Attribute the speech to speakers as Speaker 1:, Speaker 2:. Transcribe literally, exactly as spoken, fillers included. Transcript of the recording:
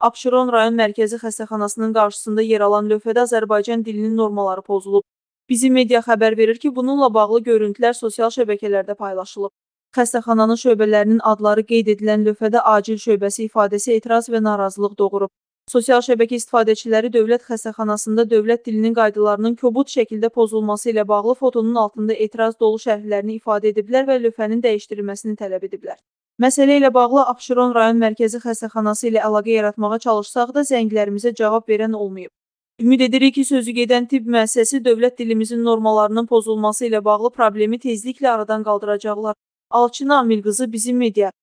Speaker 1: Abşeron rayon mərkəzi xəstəxanasının qarşısında yer alan lövhədə Azərbaycan dilinin normaları pozulub. Bizim media xəbər verir ki, bununla bağlı görüntülər sosial şəbəkələrdə paylaşılıb. Xəstəxananın şöbələrinin adları qeyd edilən lövhədə acil şöbəsi ifadəsi etiraz və narazılıq doğurub. Sosial şəbəkə istifadəçiləri dövlət xəstəxanasında dövlət dilinin qaydalarının kobud şəkildə pozulması ilə bağlı fotonun altında etiraz dolu şərhlərini ifadə ediblər və lövhənin dəyişdirilməsini tələb ediblər. Məsələ ilə bağlı Abşeron rayon mərkəzi xəstəxanası ilə əlaqə yaratmağa çalışsaq da zənglərimizə cavab verən olmayıb. Ümid edirik ki, sözü gedən tibb müəssisəsi dövlət dilimizin normalarının pozulması ilə bağlı problemi tezliklə aradan qaldıracaqlar. Alçına Amil qızı, Bizim Media.